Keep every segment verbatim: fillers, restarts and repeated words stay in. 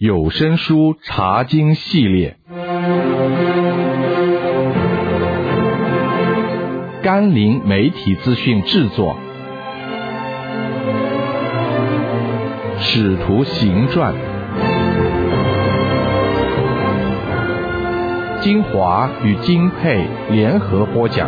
有声书查经系列，甘霖媒体资讯制作，《使徒行传》，金华与金佩联合播讲。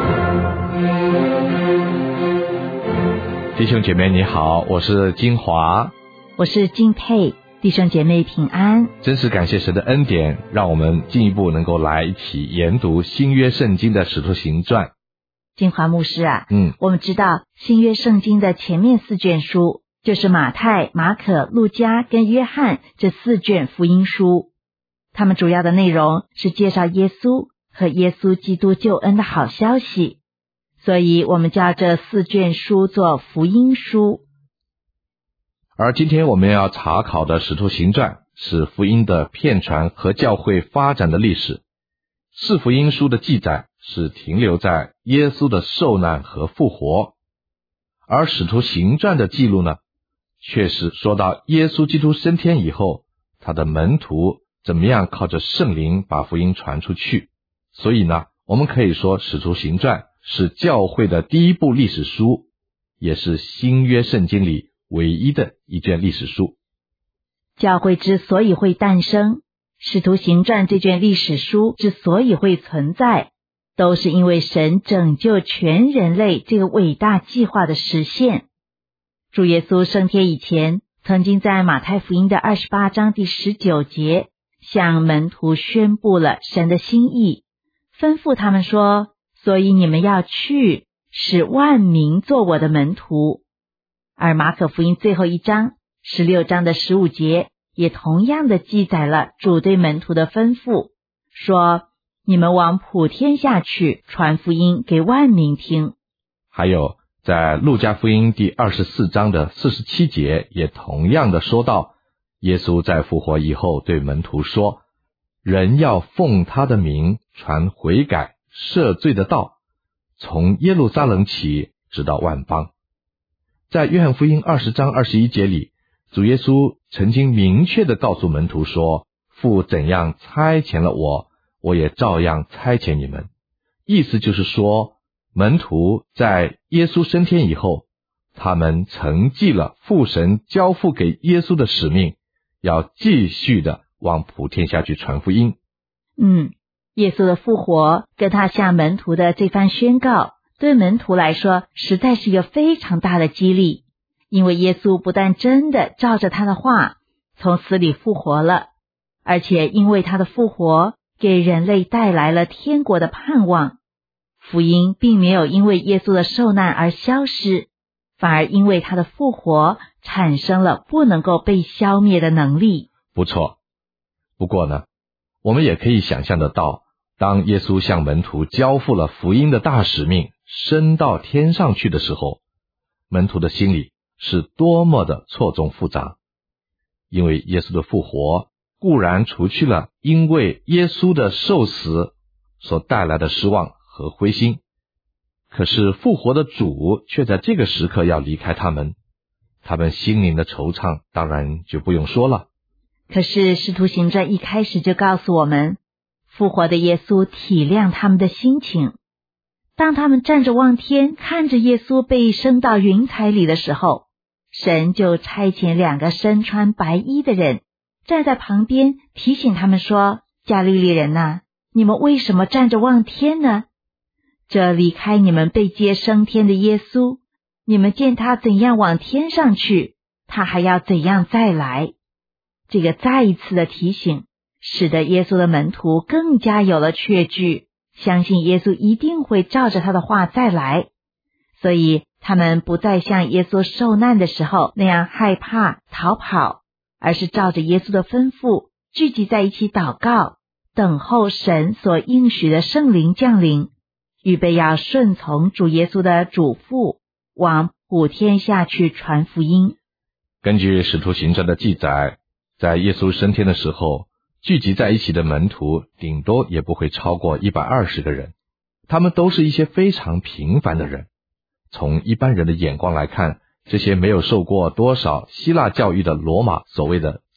弟兄姐妹你好，我是金华， 我是金佩。弟兄姐妹平安， 真是感谢神的恩典，让我们进一步能够来一起研读新约圣经的使徒行传。 金华牧师啊， 嗯， 我们知道新约圣经的前面四卷书就是马太、马可、路加跟约翰这四卷福音书，它们主要的内容是介绍耶稣和耶稣基督救恩的好消息，所以我们叫这四卷书做福音书。 而今天我们要查考的使徒行传是福音的片传和教会发展的历史。四福音书的记载是停留在耶稣的受难和复活，而使徒行传的记录呢，却是说到耶稣基督升天以后，他的门徒怎么样靠着圣灵把福音传出去。所以呢，我们可以说使徒行传是教会的第一部历史书，也是新约圣经里唯一的一卷历史书。 教会之所以会诞生，使徒行传这卷历史书之所以会存在，都是因为神拯救全人类这个伟大计划的实现。主耶稣升天以前，曾经在马太福音的二十八章第十九节向门徒宣布了神的心意，吩咐他们说，所以你们要去，使万民做我的门徒。而马可福音最后一章十六章的十五节也同样的记载了主对门徒的吩咐，说你们往普天下去，传福音给万民听。 还有在路加福音第二十四章的四十七节也同样的说到，耶稣在复活以后对门徒说，人要奉他的名传悔改赦罪的道，从耶路撒冷起直到万邦。在约翰福音二十章二十一节里，主耶稣曾经明确地告诉门徒说，父怎样差遣了我，我也照样差遣你们。意思就是说，门徒在耶稣升天以后，他们承继了父神交付给耶稣的使命，要继续的往普天下去传福音。 嗯，耶稣的复活跟他向门徒的这番宣告，对门徒来说实在是一个非常大的激励，因为耶稣不但真的照着他的话从死里复活了，而且因为他的复活给人类带来了天国的盼望。福音并没有因为耶稣的受难而消失，反而因为他的复活产生了不能够被消灭的能力。 不错，不过呢，我们也可以想象得到，当耶稣向门徒交付了福音的大使命，升到天上去的时候，门徒的心里是多么的错综复杂。因为耶稣的复活固然除去了因为耶稣的受死所带来的失望和灰心，可是复活的主却在这个时刻要离开他们，他们心灵的惆怅当然就不用说了。 可是使徒行传一开始就告诉我们，复活的耶稣体谅他们的心情。当他们站着望天，看着耶稣被升到云彩里的时候，神就差遣两个身穿白衣的人站在旁边，提醒他们说，加利利人啊，你们为什么站着望天呢？这离开你们被接升天的耶稣，你们见他怎样往天上去，他还要怎样再来。这个再一次的提醒，使得耶稣的门徒更加有了确据，相信耶稣一定会照着他的话再来。所以他们不再像耶稣受难的时候那样害怕逃跑，而是照着耶稣的吩咐聚集在一起祷告，等候神所应许的圣灵降临，预备要顺从主耶稣的嘱咐，往普天下去传福音。 根据使徒行传的记载，在耶稣升天的时候，聚集在一起的门徒顶多也不会超过一百二十个人，他们都是一些非常平凡的人。从一般人的眼光来看，这些没有受过多少希腊教育的罗马所谓的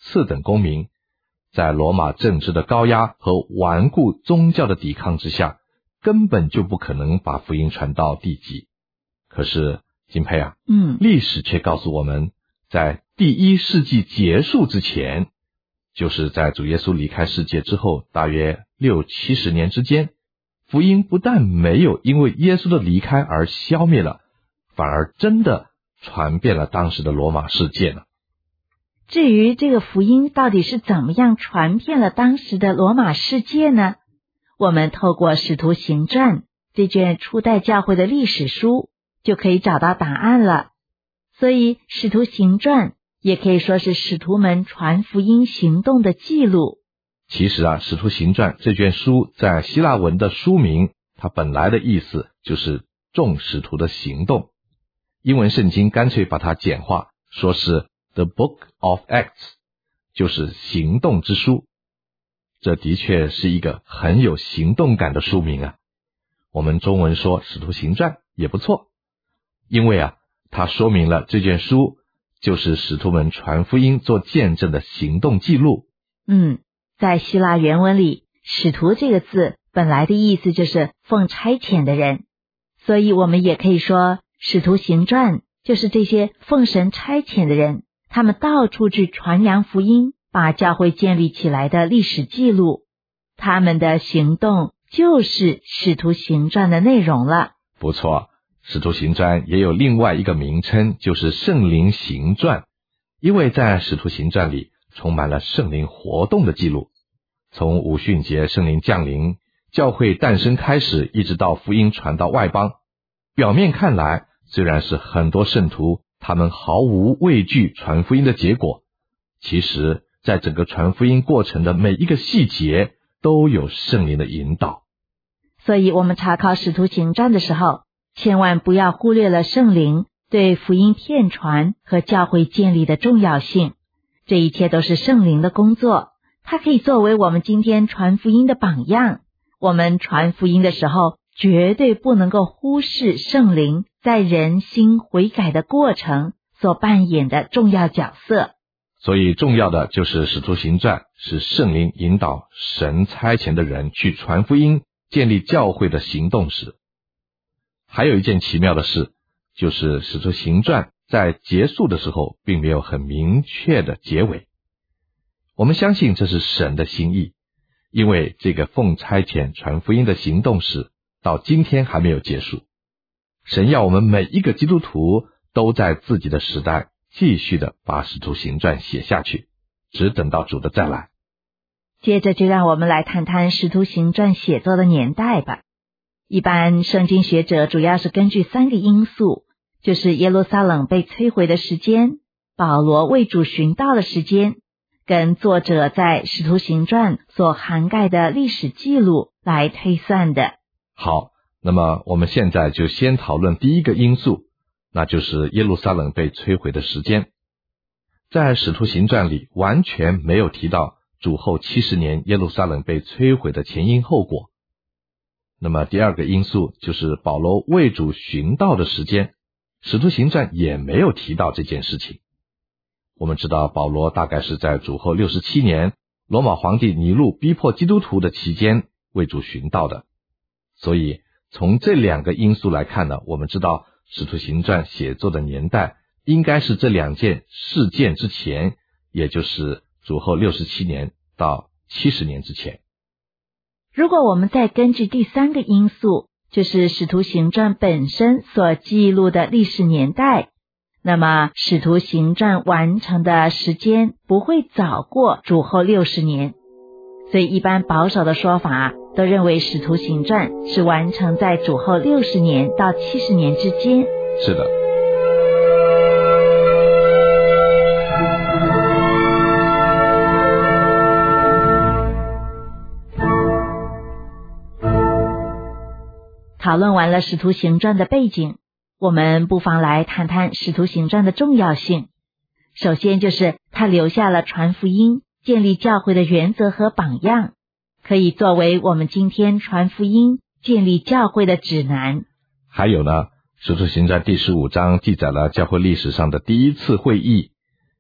次等公民，在罗马政治的高压和顽固宗教的抵抗之下，根本就不可能把福音传到地极。可是金佩啊， 嗯， 历史却告诉我们，在第一世纪结束之前，就是在主耶稣离开世界之后大约六七十年之间，福音不但没有因为耶稣的离开而消灭了，反而真的传遍了当时的罗马世界了。 至于这个福音到底是怎么样传遍了当时的罗马世界呢？我们透过《使徒行传》这卷初代教会的历史书就可以找到答案了。所以《使徒行传》也可以说是使徒们传福音行动的记录。 其实啊，《使徒行传》这卷书在希腊文的书名，它本来的意思就是众使徒的行动。英文圣经干脆把它简化，说是 The Book of Acts， 就是行动之书。这的确是一个很有行动感的书名啊。我们中文说《使徒行传》也不错，因为啊，它说明了这卷书就是使徒们传福音做见证的行动记录。 嗯，在希腊原文里，使徒这个字本来的意思就是奉差遣的人，所以我们也可以说使徒行传就是这些奉神差遣的人，他们到处去传扬福音，把教会建立起来的历史记录。他们的行动就是使徒行传的内容了。 不错，使徒行传也有另外一个名称，就是圣灵行传，因为在使徒行传里充满了圣灵活动的记录。从五旬节圣灵降临，教会诞生开始，一直到福音传到外邦，表面看来虽然是很多圣徒他们毫无畏惧传福音的结果，其实在整个传福音过程的每一个细节都有圣灵的引导。 所以我们查考使徒行传的时候，千万不要忽略了圣灵对福音遍传和教会建立的重要性。这一切都是圣灵的工作，它可以作为我们今天传福音的榜样。我们传福音的时候，绝对不能够忽视圣灵在人心悔改的过程所扮演的重要角色。 所以重要的就是使徒行传是圣灵引导神差遣的人去传福音，建立教会的行动时。还有一件奇妙的事，就是使徒行传在结束的时候并没有很明确的结尾。我们相信这是神的心意，因为这个奉差遣传福音的行动史到今天还没有结束。神要我们每一个基督徒都在自己的时代继续的把使徒行传写下去，只等到主的再来。 接着就让我们来谈谈使徒行传写作的年代吧。一般圣经学者主要是根据三个因素，就是耶路撒冷被摧毁的时间、保罗为主寻道的时间，跟作者在使徒行传所涵盖的历史记录来推算的。 好，那么我们现在就先讨论第一个因素，那就是耶路撒冷被摧毁的时间。在使徒行传里完全没有提到主后七十年耶路撒冷被摧毁的前因后果。那么第二个因素就是保罗为主寻道的时间，使徒行传也没有提到这件事情。我们知道保罗大概是在主后六十七年罗马皇帝尼禄逼迫基督徒的期间为主寻道的，所以从这两个因素来看呢，我们知道使徒行传写作的年代应该是这两件事件之前，也就是主后六十七年到七十年之前。 如果我们再根据第三个因素，就是使徒行传本身所记录的历史年代，那么使徒行传完成的时间不会早过主后六十年。所以一般保守的说法都认为使徒行传是完成在主后六十年到七十年之间。 是的。 讨论完了使徒行传的背景，我们不妨来谈谈使徒行传的重要性。首先就是它留下了传福音、建立教会的原则和榜样，可以作为我们今天传福音、建立教会的指南。 还有呢，使徒行传第十五章记载了教会历史上的第一次会议，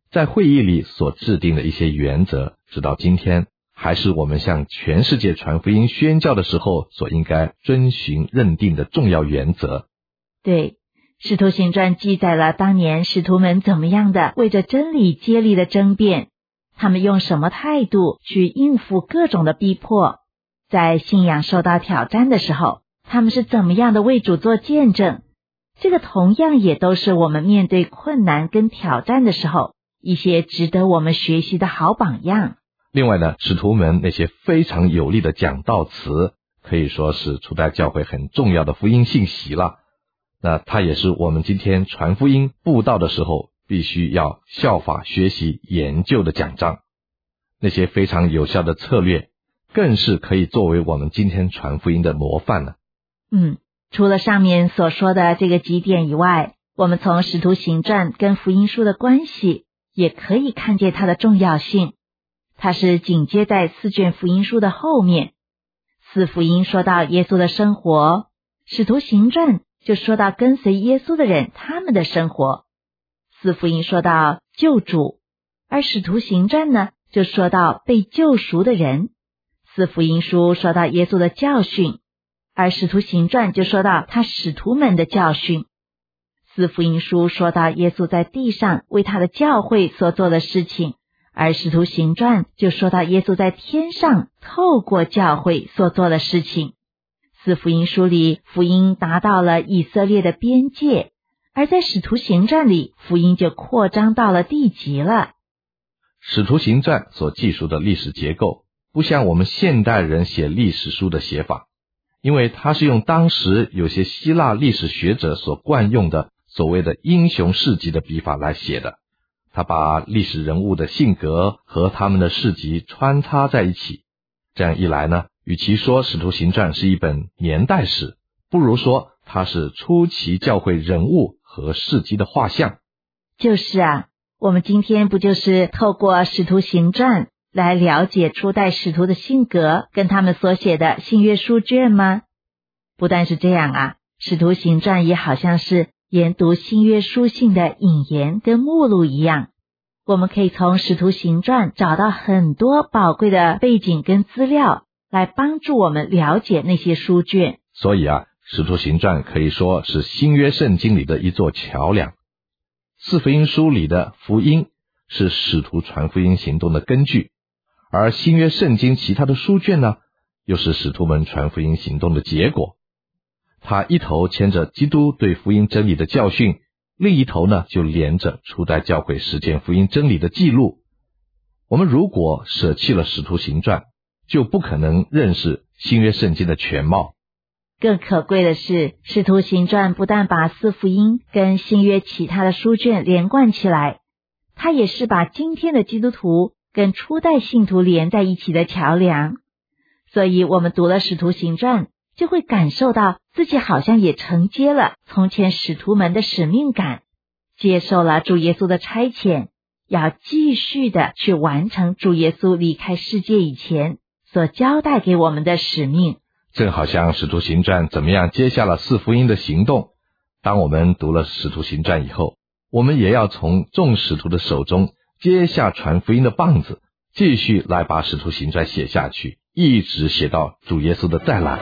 在会议里所制定的一些原则，直到今天还是我们向全世界传福音宣教的时候所应该遵循认定的重要原则。 对，使徒行传记载了当年使徒们怎么样的为着真理接力的争辩，他们用什么态度去应付各种的逼迫，在信仰受到挑战的时候，他们是怎么样的为主做见证。这个同样也都是我们面对困难跟挑战的时候一些值得我们学习的好榜样。 另外呢，使徒们那些非常有力的讲道词，可以说是初代教会很重要的福音信息了。那它也是我们今天传福音布道的时候必须要效法学习研究的讲章。那些非常有效的策略更是可以作为我们今天传福音的模范了。 嗯，除了上面所说的这个几点以外，我们从使徒行传跟福音书的关系也可以看见它的重要性。它是紧接在四卷福音书的后面。四福音说到耶稣的生活，使徒行传就说到跟随耶稣的人他们的生活。四福音说到救主，而使徒行传呢就说到被救赎的人。四福音书说到耶稣的教训，而使徒行传就说到他使徒们的教训。四福音书说到耶稣在地上为他的教会所做的事情，而使徒行传就说到耶稣在天上透过教会所做的事情。四福音书里福音达到了以色列的边界，而在使徒行传里福音就扩张到了地极了。 使徒行传所记述的历史结构不像我们现代人写历史书的写法，因为它是用当时有些希腊历史学者所惯用的所谓的英雄事迹的笔法来写的。他把历史人物的性格和他们的事迹穿插在一起，这样一来呢，与其说使徒行传是一本年代史，不如说它是初期教会人物和事迹的画像。 就是啊，我们今天不就是透过使徒行传来了解初代使徒的性格跟他们所写的新约书卷吗？不但是这样啊，使徒行传也好像是研读新约书信的引言跟目录一样，我们可以从使徒行传找到很多宝贵的背景跟资料，来帮助我们了解那些书卷。 所以啊，使徒行传可以说是新约圣经里的一座桥梁。四福音书里的福音是使徒传福音行动的根据，而新约圣经其他的书卷呢，又是使徒们传福音行动的结果。它一头牵着基督对福音真理的教训，另一头呢就连着初代教会实践福音真理的记录。我们如果舍弃了使徒行传，就不可能认识新约圣经的全貌。 更可贵的是，使徒行传不但把四福音跟新约其他的书卷连贯起来，它也是把今天的基督徒跟初代信徒连在一起的桥梁。所以我们读了使徒行传，就会感受到自己好像也承接了从前使徒们的使命感，接受了主耶稣的差遣，要继续的去完成主耶稣离开世界以前所交代给我们的使命。 正好像使徒行传怎么样接下了四福音的行动，当我们读了使徒行传以后，我们也要从众使徒的手中接下传福音的棒子，继续来把使徒行传写下去，一直写到主耶稣的再来。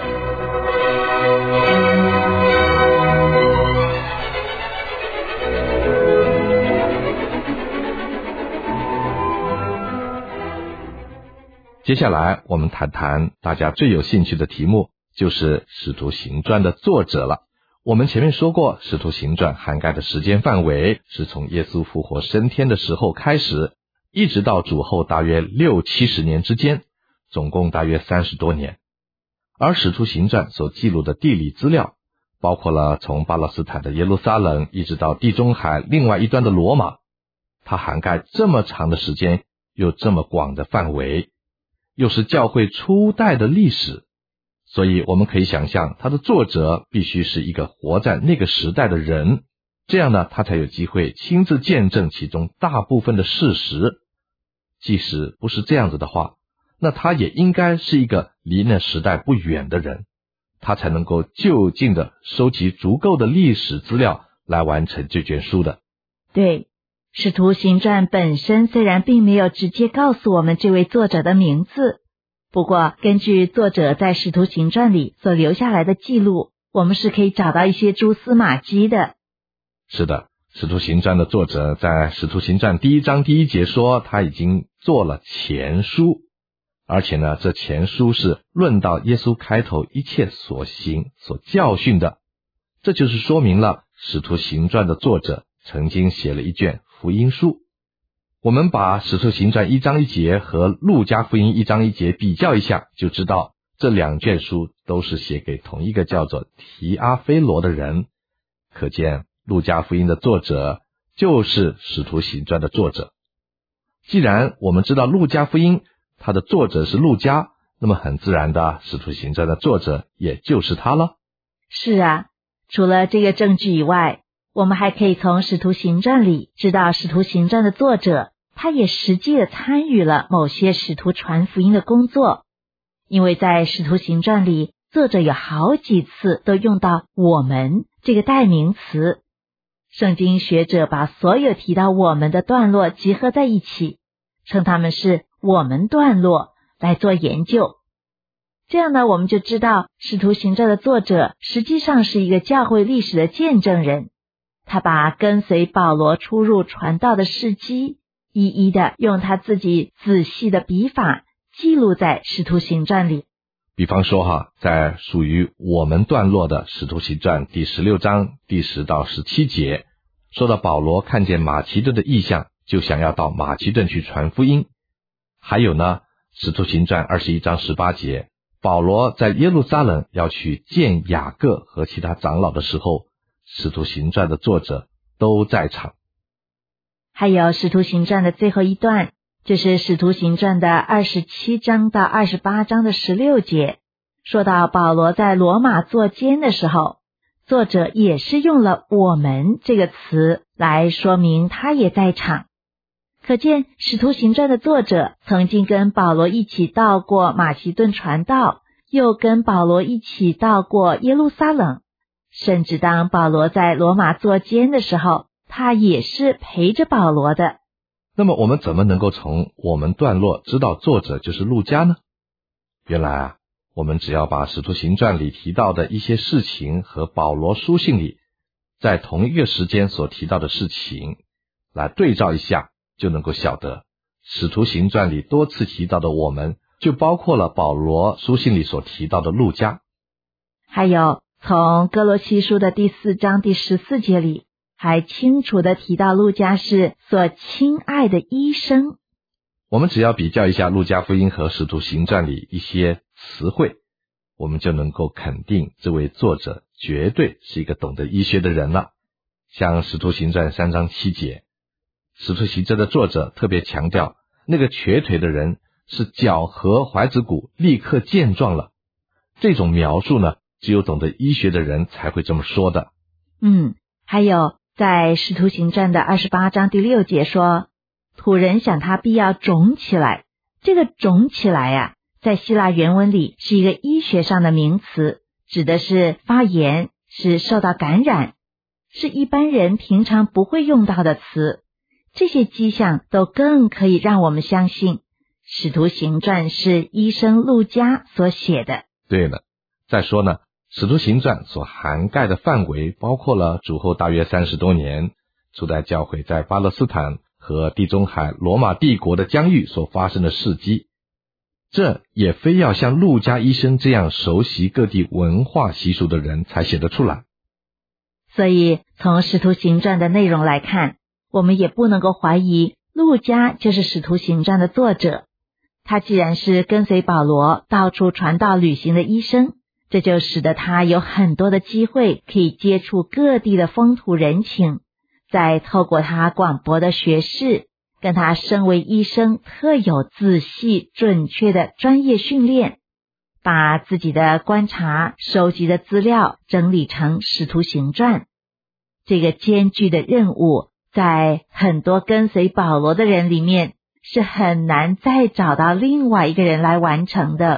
接下来我们谈谈大家最有兴趣的题目，就是使徒行传的作者了。我们前面说过，使徒行传涵盖的时间范围是从耶稣复活升天的时候开始，一直到主后大约六七十年之间，总共大约三十多年。而使徒行传所记录的地理资料，包括了从巴勒斯坦的耶路撒冷一直到地中海另外一端的罗马，它涵盖这么长的时间，又这么广的范围，又是教会初代的历史，所以我们可以想象，它的作者必须是一个活在那个时代的人，这样呢，他才有机会亲自见证其中大部分的事实。即使不是这样子的话，那他也应该是一个离那时代不远的人，他才能够就近的收集足够的历史资料来完成这卷书的。 对， 使徒行传本身虽然并没有直接告诉我们这位作者的名字，不过根据作者在使徒行传里所留下来的记录，我们是可以找到一些蛛丝马迹的。 是的，使徒行传的作者在使徒行传第一章第一节说他已经做了前书，而且呢，这前书是论到耶稣开头一切所行所教训的，这就是说明了使徒行传的作者曾经写了一卷福音书。我们把使徒行传一章一节和路加福音一章一节比较一下，就知道这两卷书都是写给同一个叫做提阿非罗的人，可见路加福音的作者就是使徒行传的作者。既然我们知道路加福音它的作者是路加，那么很自然的，使徒行传的作者也就是他了。 是啊，除了这个证据以外，我们还可以从使徒行传里知道使徒行传的作者他也实际的参与了某些使徒传福音的工作，因为在使徒行传里，作者有好几次都用到我们这个代名词。圣经学者把所有提到我们的段落集合在一起，称它们是我们段落来做研究。这样呢，我们就知道使徒行传的作者实际上是一个教会历史的见证人，他把跟随保罗出入传道的事迹一一的用他自己仔细的笔法记录在使徒行传里。 比方说哈，在属于我们段落的使徒行传第十六章第十到十七节，说到保罗看见马其顿的异象，就想要到马其顿去传福音。还有呢，使徒行传二十一章十八节，保罗在耶路撒冷要去见雅各和其他长老的时候，使徒行传的作者都在场。 还有使徒行传的最后一段，就是使徒行传的二十七章到二十八章的十六节，说到保罗在罗马作监的时候，作者也是用了我们这个词来说明他也在场。可见使徒行传的作者曾经跟保罗一起到过马其顿传道，又跟保罗一起到过耶路撒冷，甚至当保罗在罗马作监的时候，他也是陪着保罗的。 那么我们怎么能够从我们段落知道作者就是路加呢？原来啊，我们只要把使徒行传里提到的一些事情和保罗书信里在同一个时间所提到的事情来对照一下，就能够晓得使徒行传里多次提到的我们，就包括了保罗书信里所提到的路加。 还有从哥罗西书的第四章第十四节里还清楚地提到路加是所亲爱的医生。 我们只要比较一下路加福音和使徒行传里一些词汇，我们就能够肯定这位作者绝对是一个懂得医学的人了。像使徒行传三章七节，使徒行传的作者特别强调那个瘸腿的人是脚和踝子骨立刻健壮了，这种描述呢，只有懂得医学的人才会这么说的。 嗯，还有在使徒行传的二十八章第六节说，土人想他必要肿起来。这个肿起来啊，在希腊原文里是一个医学上的名词，指的是发炎，是受到感染，是一般人平常不会用到的词。这些迹象都更可以让我们相信使徒行传是医生路加所写的。 对了，再说呢，使徒行传所涵盖的范围包括了主后大约三十多年，初代教会在巴勒斯坦和地中海罗马帝国的疆域所发生的事迹。这也非要像路加医生这样熟悉各地文化习俗的人才写得出来。 所以从使徒行传的内容来看，我们也不能够怀疑路加就是使徒行传的作者。他既然是跟随保罗到处传道旅行的医生，这就使得他有很多的机会可以接触各地的风土人情，再透过他广博的学识，跟他身为医生特有仔细准确的专业训练，把自己的观察收集的资料整理成使徒行传。这个艰巨的任务在很多跟随保罗的人里面是很难再找到另外一个人来完成的。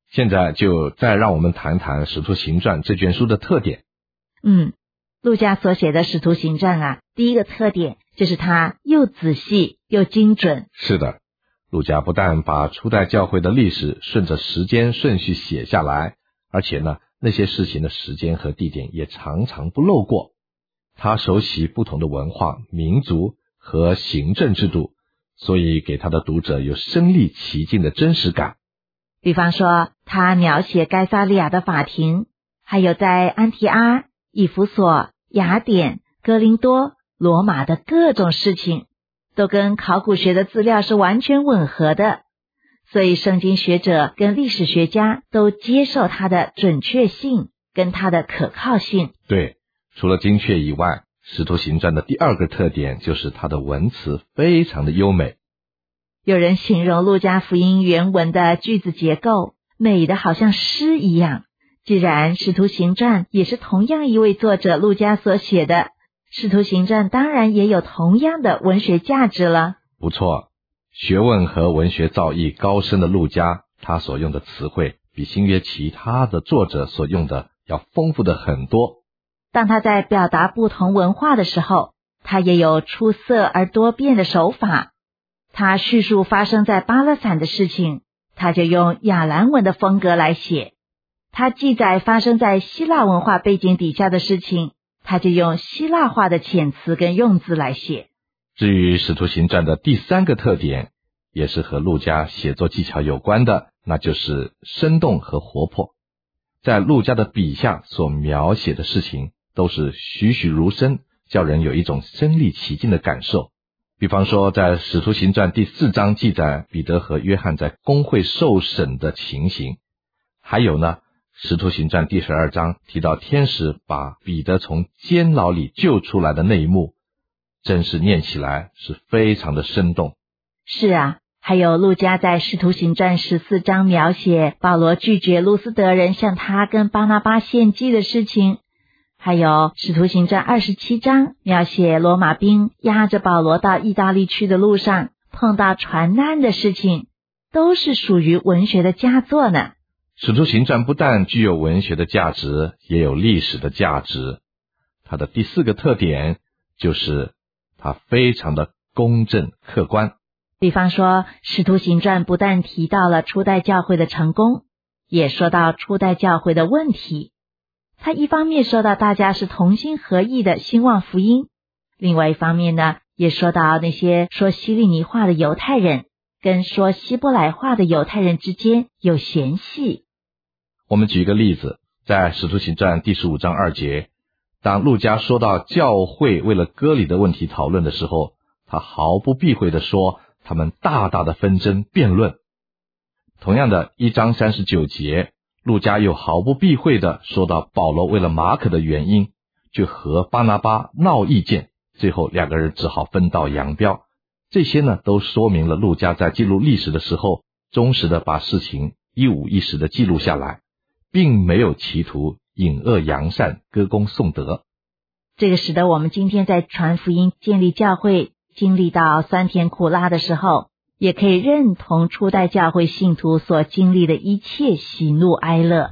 现在就再让我们谈谈《使徒行传》这卷书的特点。 嗯，路加所写的《使徒行传》啊，第一个特点就是它又仔细又精准。 是的，路加不但把初代教会的历史顺着时间顺序写下来，而且呢，那些事情的时间和地点也常常不漏过。他熟悉不同的文化、民族和行政制度，所以给他的读者有身临其境的真实感。 比方说，他描写该撒利亚的法庭，还有在安提阿、以弗所、雅典、哥林多、罗马的各种事情，都跟考古学的资料是完全吻合的，所以圣经学者跟历史学家都接受它的准确性跟它的可靠性。 对，除了精确以外，使徒行传的第二个特点就是它的文词非常的优美。 有人形容路加福音原文的句子结构美得好像诗一样。既然使徒行传也是同样一位作者路加所写的，使徒行传当然也有同样的文学价值了。 不错，学问和文学造诣高深的路加，他所用的词汇比新约其他的作者所用的要丰富的很多。 当他在表达不同文化的时候，他也有出色而多变的手法。他叙述发生在巴勒散的事情，他就用亚兰文的风格来写；他记载发生在希腊文化背景底下的事情，他就用希腊化的遣词跟用字来写。 至于使徒行传的第三个特点，也是和路加写作技巧有关的，那就是生动和活泼。在路加的笔下所描写的事情都是栩栩如生，叫人有一种身临其境的感受。比方说，在使徒行传第四章记载彼得和约翰在公会受审的情形，还有呢，使徒行传第十二章提到天使把彼得从监牢里救出来的那一幕，真是念起来是非常的生动。 是啊，还有路加在使徒行传十四章描写保罗拒绝路斯德人向他跟巴拿巴献祭的事情，还有使徒行传二十七章描写罗马兵押着保罗到意大利去的路上碰到船难的事情，都是属于文学的佳作呢。 使徒行传不但具有文学的价值，也有历史的价值。它的第四个特点就是它非常的公正客观。 比方说，使徒行传不但提到了初代教会的成功，也说到初代教会的问题。他一方面说到大家是同心合意的兴旺福音，另外一方面呢，也说到那些说希利尼话的犹太人跟说希伯来话的犹太人之间有嫌隙。 我们举一个例子，在使徒行传第十五章二节，当路加说到教会为了割礼的问题讨论的时候，他毫不避讳地说他们大大的纷争辩论。同样的一章三十九节，路加又毫不避讳地说到保罗为了马可的原因就和巴拿巴闹意见，最后两个人只好分道扬镳。这些呢，都说明了路加在记录历史的时候忠实地把事情一五一十地记录下来，并没有企图隐恶扬善，歌功颂德。 这个使得我们今天在传福音建立教会经历到酸甜苦辣的时候，也可以认同初代教会信徒所经历的一切喜怒哀乐。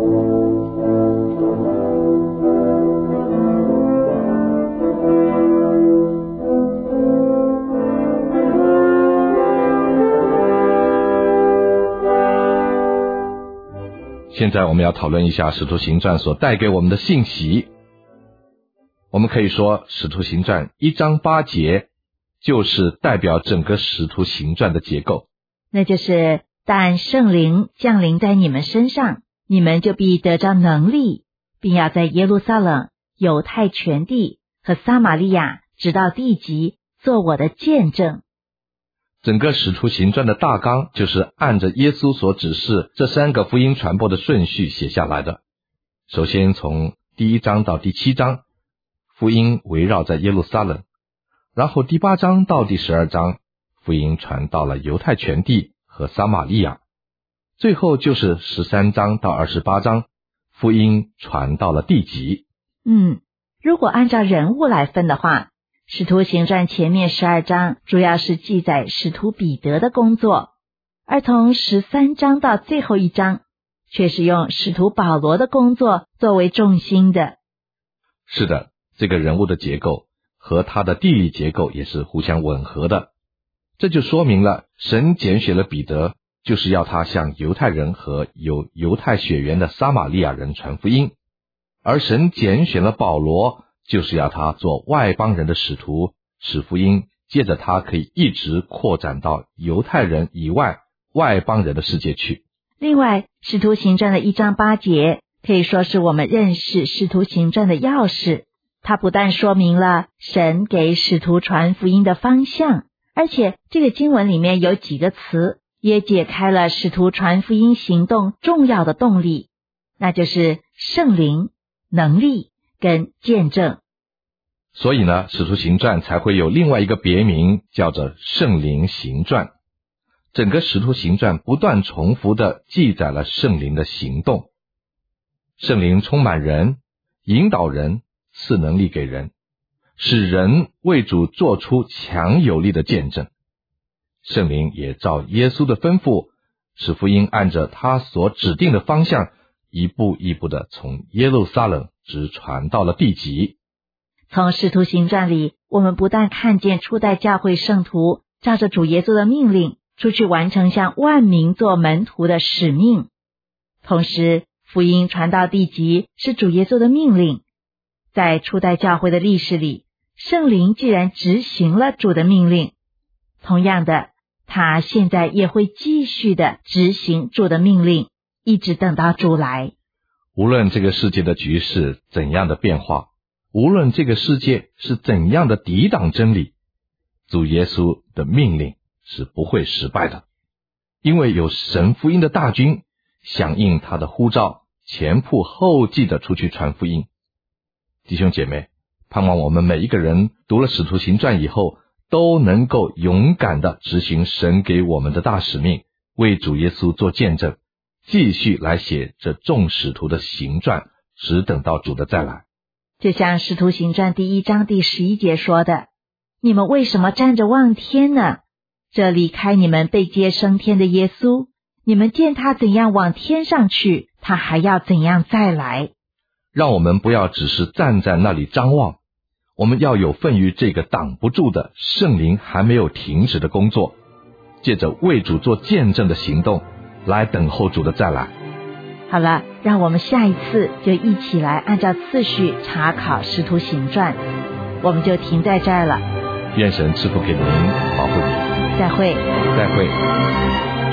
现在我们要讨论一下使徒行传所带给我们的信息。我们可以说使徒行传一章八节就是代表整个使徒行传的结构， 那就是但圣灵降临在你们身上，你们就必得着能力，并要在耶路撒冷、犹太全地和撒玛利亚直到地极做我的见证。 整个使徒行传的大纲就是按着耶稣所指示这三个福音传播的顺序写下来的。首先从第一章到第七章，福音围绕在耶路撒冷，然后第八章到第十二章，福音传到了犹太全地和撒玛利亚，最后就是十三章到二十八章，福音传到了地极。 嗯，如果按照人物来分的话，使徒行传前面十二章主要是记载使徒彼得的工作，而从十三章到最后一章却是用使徒保罗的工作作为重心的。 是的，这个人物的结构和他的地理结构也是互相吻合的。这就说明了神拣选了彼得，就是要他向犹太人和有犹太血缘的撒玛利亚人传福音，而神拣选了保罗，就是要他做外邦人的使徒，使福音借着他可以一直扩展到犹太人以外外邦人的世界去。 另外，使徒行传的一章八节可以说是我们认识使徒行传的钥匙，它不但说明了神给使徒传福音的方向，而且这个经文里面有几个词也解开了使徒传福音行动重要的动力，那就是圣灵、能力跟见证。 所以呢，使徒行传才会有另外一个别名，叫做圣灵行传。整个使徒行传不断重复地记载了圣灵的行动。圣灵充满人，引导人，赐能力给人，使人为主做出强有力的见证。圣灵也照耶稣的吩咐，使福音按着他所指定的方向，一步一步地从耶路撒冷直传到了地极。 从使徒行传里，我们不但看见初代教会圣徒照着主耶稣的命令出去完成向万民做门徒的使命，同时福音传到地极是主耶稣的命令。在初代教会的历史里，圣灵既然执行了主的命令，同样的，他现在也会继续的执行主的命令，一直等到主来。 无论这个世界的局势怎样的变化，无论这个世界是怎样的抵挡真理，主耶稣的命令是不会失败的，因为有神福音的大军响应他的呼召，前仆后继的出去传福音。弟兄姐妹，盼望我们每一个人读了使徒行传以后，都能够勇敢的执行神给我们的大使命，为主耶稣做见证，继续来写这众使徒的行传，只等到主的再来。 就像使徒行传第一章第十一节说的，你们为什么站着望天呢？这离开你们被接升天的耶稣，你们见他怎样往天上去，他还要怎样再来。 让我们不要只是站在那里张望，我们要有份于这个挡不住的圣灵还没有停止的工作，借着为主做见证的行动来等候主的再来。 好了，让我们下一次就一起来按照次序查考使徒行传，我们就停在这儿了。 愿神赐福给您，保护你。 再会。 再会。